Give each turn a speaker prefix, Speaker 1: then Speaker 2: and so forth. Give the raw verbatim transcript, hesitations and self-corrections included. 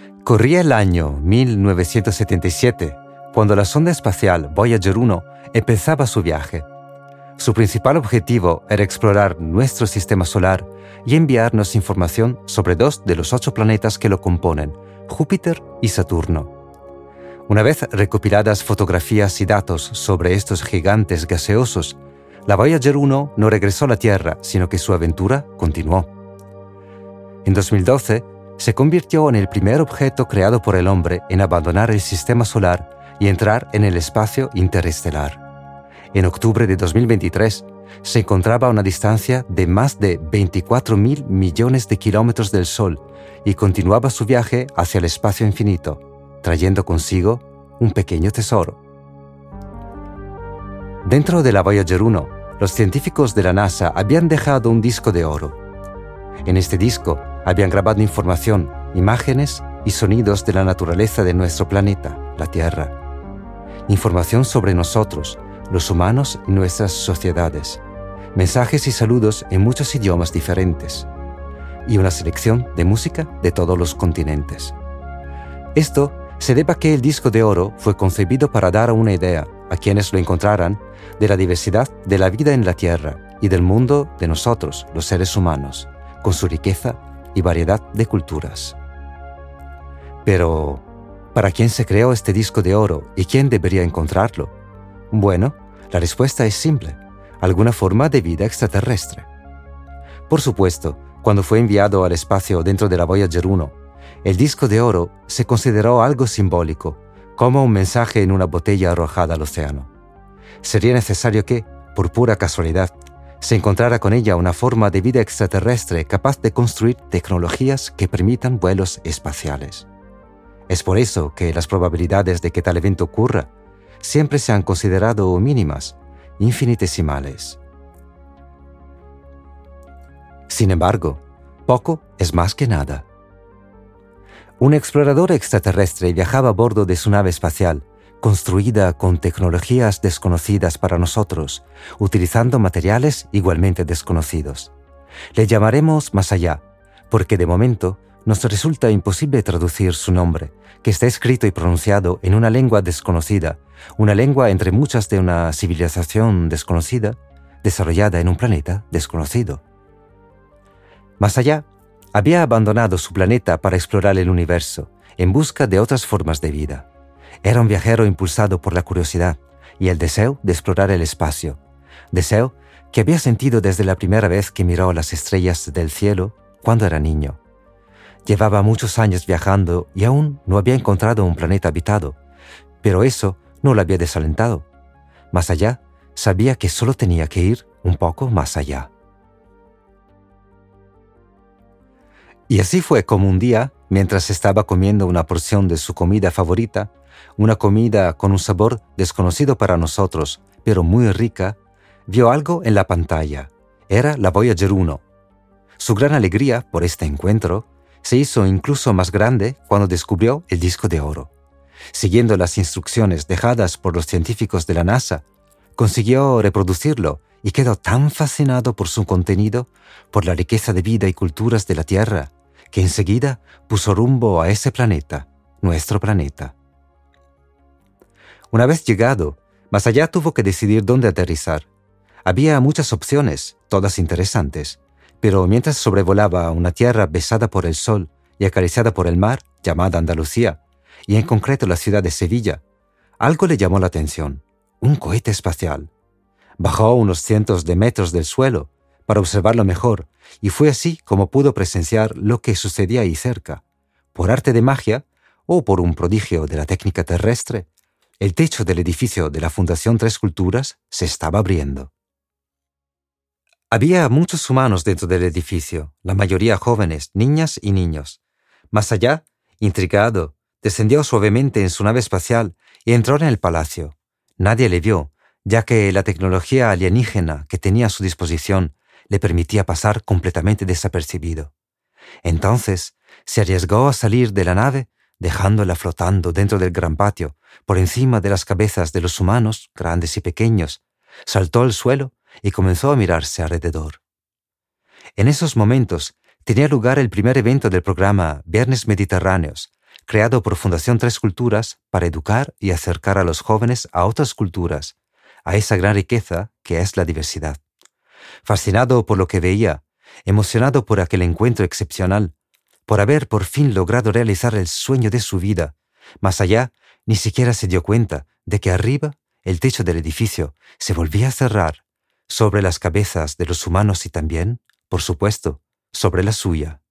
Speaker 1: Corría el año mil novecientos setenta y siete, cuando la sonda espacial Voyager uno empezaba su viaje. Su principal objetivo era explorar nuestro sistema solar y enviarnos información sobre dos de los ocho planetas que lo componen, Júpiter y Saturno. Una vez recopiladas fotografías y datos sobre estos gigantes gaseosos, la Voyager uno no regresó a la Tierra, sino que su aventura continuó. En dos mil doce, se convirtió en el primer objeto creado por el hombre en abandonar el sistema solar y entrar en el espacio interestelar. En octubre de dos mil veintitrés, se encontraba a una distancia de más de veinticuatro mil millones de kilómetros del Sol y continuaba su viaje hacia el espacio infinito, trayendo consigo un pequeño tesoro. Dentro de la Voyager uno, los científicos de la NASA habían dejado un disco de oro. En este disco habían grabado información, imágenes y sonidos de la naturaleza de nuestro planeta, la Tierra. Información sobre nosotros, los humanos y nuestras sociedades. Mensajes y saludos en muchos idiomas diferentes. Y una selección de música de todos los continentes. Esto se debe a que el disco de oro fue concebido para dar una idea, a quienes lo encontraran, de la diversidad de la vida en la Tierra y del mundo de nosotros, los seres humanos, con su riqueza y variedad de culturas. Pero, ¿para quién se creó este disco de oro y quién debería encontrarlo? Bueno, la respuesta es simple: alguna forma de vida extraterrestre. Por supuesto, cuando fue enviado al espacio dentro de la Voyager uno, el disco de oro se consideró algo simbólico, como un mensaje en una botella arrojada al océano. Sería necesario que, por pura casualidad, se encontrara con ella una forma de vida extraterrestre capaz de construir tecnologías que permitan vuelos espaciales. Es por eso que las probabilidades de que tal evento ocurra siempre se han considerado mínimas, infinitesimales. Sin embargo, poco es más que nada. Un explorador extraterrestre viajaba a bordo de su nave espacial, construida con tecnologías desconocidas para nosotros, utilizando materiales igualmente desconocidos. Le llamaremos Más Allá, porque de momento nos resulta imposible traducir su nombre, que está escrito y pronunciado en una lengua desconocida, una lengua entre muchas de una civilización desconocida, desarrollada en un planeta desconocido. Más Allá había abandonado su planeta para explorar el universo, en busca de otras formas de vida. Era un viajero impulsado por la curiosidad y el deseo de explorar el espacio, deseo que había sentido desde la primera vez que miró las estrellas del cielo cuando era niño. Llevaba muchos años viajando y aún no había encontrado un planeta habitado, pero eso no lo había desalentado. Más allá, sabía que solo tenía que ir un poco más allá. Y así fue como un día, mientras estaba comiendo una porción de su comida favorita, una comida con un sabor desconocido para nosotros, pero muy rica, vio algo en la pantalla. Era la Voyager uno. Su gran alegría por este encuentro se hizo incluso más grande cuando descubrió el disco de oro. Siguiendo las instrucciones dejadas por los científicos de la NASA, consiguió reproducirlo y quedó tan fascinado por su contenido, por la riqueza de vida y culturas de la Tierra, que enseguida puso rumbo a ese planeta, nuestro planeta. Una vez llegado, Más Allá tuvo que decidir dónde aterrizar. Había muchas opciones, todas interesantes, pero mientras sobrevolaba una tierra besada por el sol y acariciada por el mar, llamada Andalucía, y en concreto la ciudad de Sevilla, algo le llamó la atención: un cohete espacial. Bajó unos cientos de metros del suelo para observarlo mejor, y fue así como pudo presenciar lo que sucedía ahí cerca. Por arte de magia, o por un prodigio de la técnica terrestre, el techo del edificio de la Fundación Tres Culturas se estaba abriendo. Había muchos humanos dentro del edificio, la mayoría jóvenes, niñas y niños. Más allá, intrigado, descendió suavemente en su nave espacial y entró en el palacio. Nadie le vio, ya que la tecnología alienígena que tenía a su disposición le permitía pasar completamente desapercibido. Entonces, se arriesgó a salir de la nave, dejándola flotando dentro del gran patio, por encima de las cabezas de los humanos, grandes y pequeños. Saltó al suelo y comenzó a mirarse alrededor. En esos momentos tenía lugar el primer evento del programa Viernes Mediterráneos, creado por Fundación Tres Culturas para educar y acercar a los jóvenes a otras culturas, a esa gran riqueza que es la diversidad. Fascinado por lo que veía, emocionado por aquel encuentro excepcional, por haber por fin logrado realizar el sueño de su vida, más allá ni siquiera se dio cuenta de que arriba el techo del edificio se volvía a cerrar sobre las cabezas de los humanos y también, por supuesto, sobre la suya.